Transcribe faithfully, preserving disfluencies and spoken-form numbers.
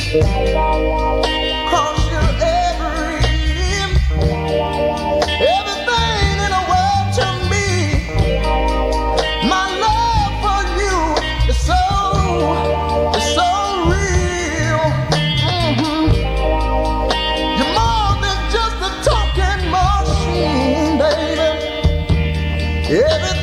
'Cause you're every, everything in the world to me. My love for you is so, is so real. Mhm. You're more than just a talking machine, baby. Everything